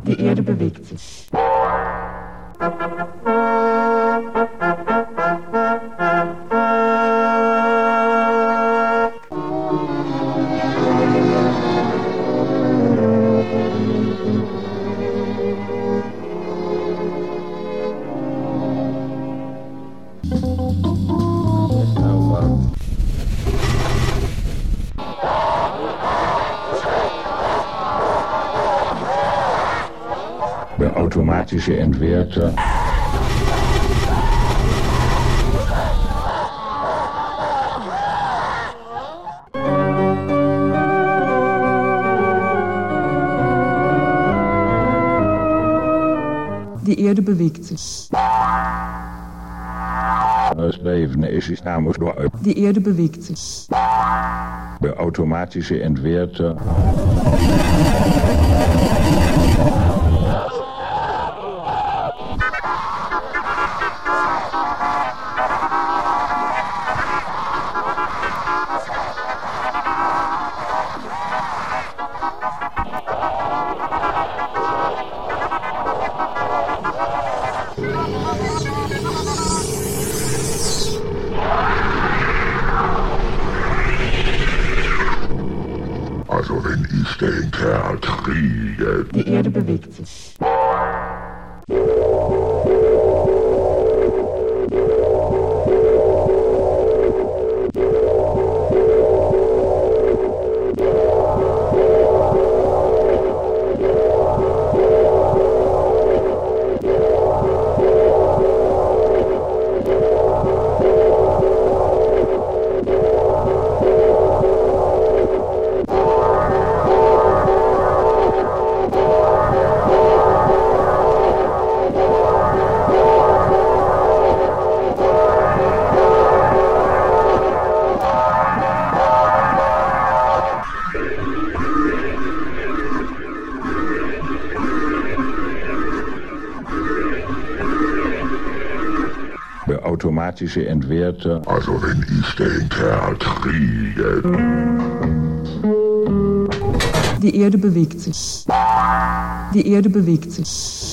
Die Erde bewegt sich. Der automatische Entwerter. Die Erde bewegt sich. Das Leben ist namens nur Die Erde bewegt sich. der automatische Entwerter. Also wenn ich den Kerl kriege. Die Erde bewegt sich. Der automatische Entwerter. Also wenn ich den Kerl kriege. Die Erde bewegt sich. Die Erde bewegt sich.